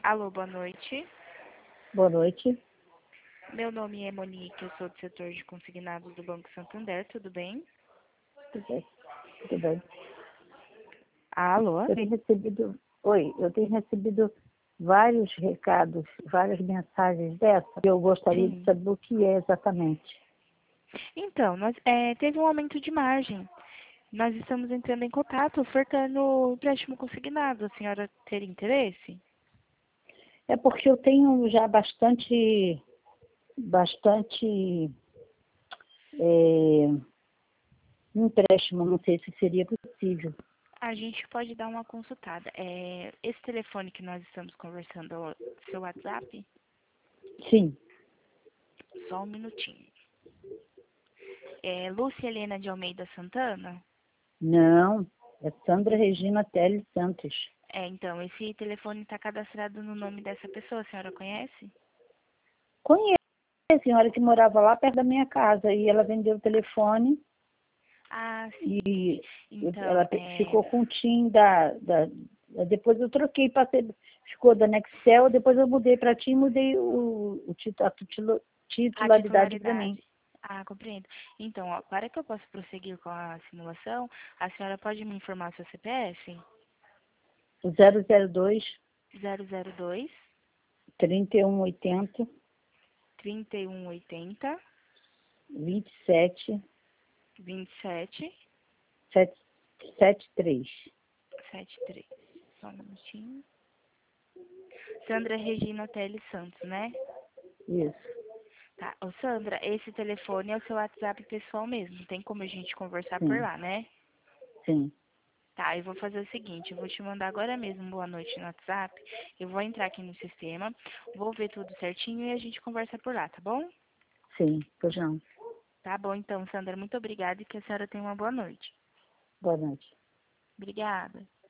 Alô, boa noite. Boa noite. Meu nome é Monique, eu sou do setor de consignados do Banco Santander, tudo bem? Tudo bem? Tudo bem. Alô? Eu tenho recebido vários recados, várias mensagens dessa. Eu gostaria de Sim. saber o que é exatamente. Então, teve um aumento de margem. Nós estamos entrando em contato, ofertando o empréstimo consignado. A senhora teria interesse? É porque eu tenho já bastante empréstimo, não sei se seria possível. A gente pode dar uma consultada. Esse telefone que nós estamos conversando, é o seu WhatsApp? Sim, Só um minutinho. É Lúcia Helena de Almeida Santana? não, é Sandra Regina Teles Santos. Então, esse telefone está cadastrado no nome dessa pessoa, a senhora conhece? Conheço a senhora que morava lá perto da minha casa e ela vendeu o telefone Ah, sim, entendi. e Então, ela ficou com o TIM depois eu troquei, ficou da Nextel, depois eu mudei para TIM, mudei a a titularidade para mim. titularidade. Ah, compreendo. Então, ó, para que eu possa prosseguir com a simulação, a senhora pode me informar seu CPF? O 002 002 3180 3180 27 27 73. 73. Só um minutinho. Sandra Regina Teles Santos, né? Isso, Tá. Ô, Sandra, esse telefone é o seu WhatsApp pessoal mesmo. Tem como a gente conversar por sim, lá, né? sim, Tá, eu vou fazer o seguinte, eu vou te mandar agora mesmo boa noite no WhatsApp. Eu vou entrar aqui no sistema, vou ver tudo certinho e a gente conversa por lá, tá bom? sim, pois não. Tá bom, então, Sandra, muito obrigada e que a senhora tenha uma boa noite. Boa noite. Obrigada.